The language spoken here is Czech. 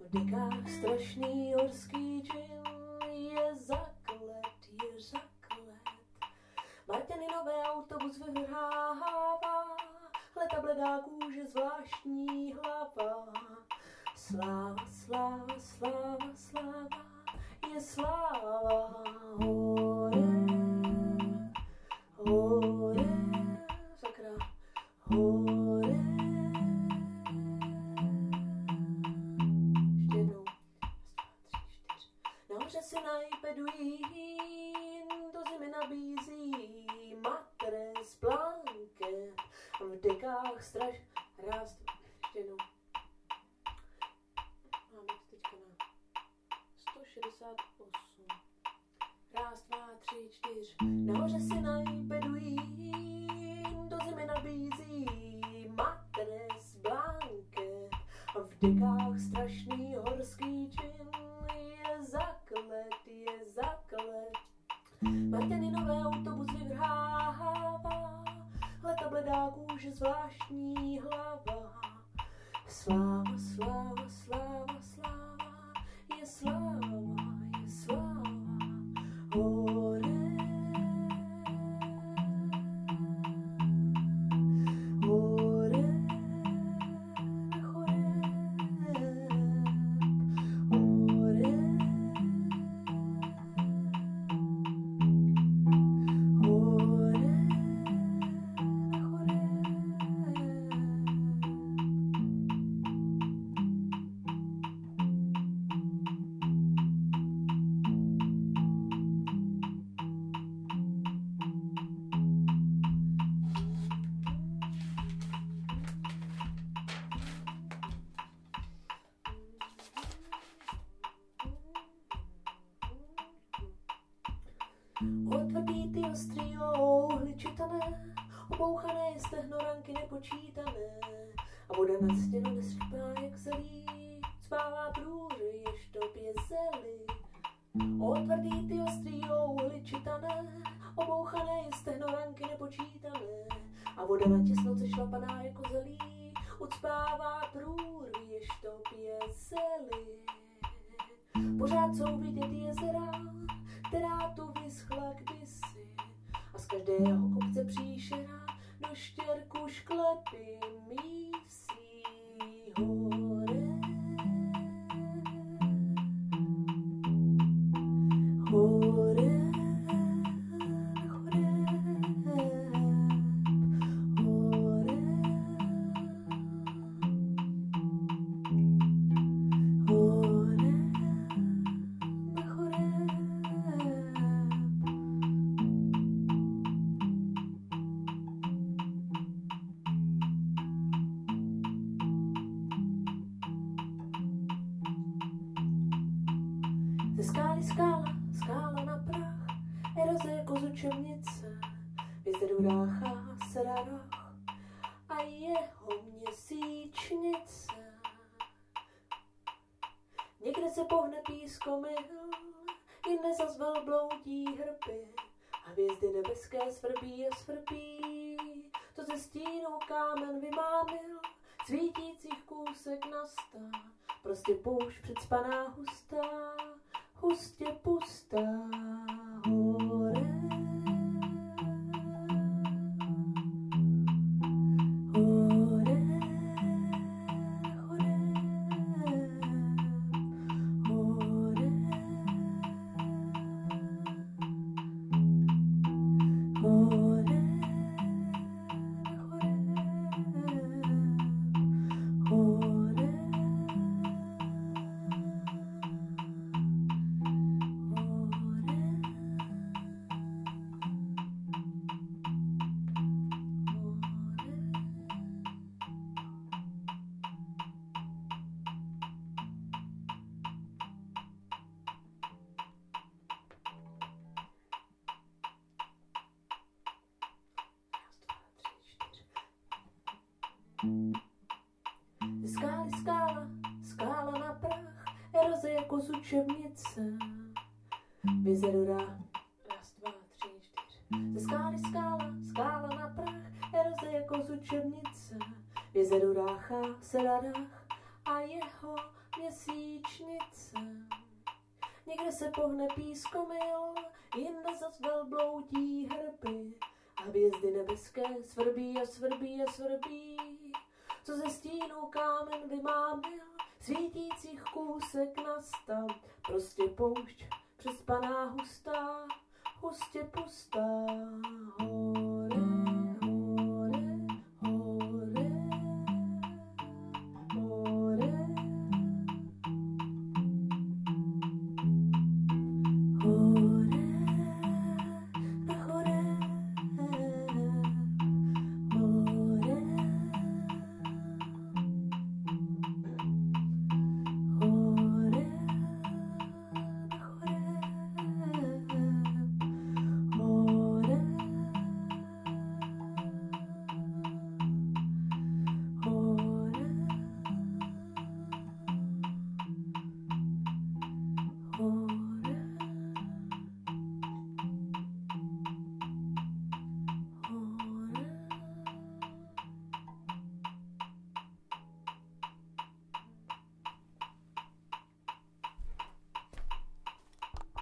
v dekách strašný horský džin je zaklet, je zaklet. Martininové autobus vyvrhává, hle ta bledá kůže, zvláštní hlava. Sláva, sláva, sláva, sláva, je sláva. Hore, hore, sakra, hore. Ještě jednou. Nahoře si na iPadu do zimy nabízí matres, blanket, v dekách straš, ráz, ještě jednou. Máme to teďka na 168. Raz, dva, tři, čtyř. Nahoře si na iPadu do zimy nabízí matres, blanket, v dekách strašný horský džin je zaklet, je zaklet. Martininové autobus vyvrhává, hle ta bledá kůže, zvláštní hlava. Sláva, sláva, sláva, sláva, je sláva, je sláva. Hore, hore, hore, hore, Otvrdý ty ostrý ouhly čitané, obouchané stehnoranky nepočítané, a voda nad stěnou nesřpá jak zelí, spává průři, jež tobě zeli. Otvrdý ty ostrý ouhly čitané, obouchané stehnoranky nepočítané, a voda na těsnoce šlapaná jako zelí, ucpává průrvy, jež tobě zeli. Pořád jsou vidět jezera, která tu vyschla kdysi, a z každého kopce příšera do štěrku šklepy mísí. Hore, hore, hore, hore, hore. Ze skály skála, skála na prach, eroze jako z učebnice, vězderu ráchá se rarach a jeho měsíčnice. Někde se pohne pískomyhl, jinde zas velbloudí hrby, a hvězdy nebeské svrbí a svrbí, to ze stínu kámen vymámil, svítících kousek nastá, prostě poušť předspaná hustá, hustě pustá. Hore, hore, hore, hore, hore, hore, skály skála, skála na prach, eroze jako z učebnice, vězeru raz, dva, tři, čtyři. Ze skály skála, skála na prach, eroze jako z učebnice, vězeru ráchá se radách a jeho měsíčnice. Někde se pohne pískomil, jinde zas velbloudí hrby. A hvězdy nebeské svrbí a svrbí a svrbí. Co ze stínů kámen vymámil, svítících kousek nastal. Prostě poušť přespaná hustá, hustě pustá.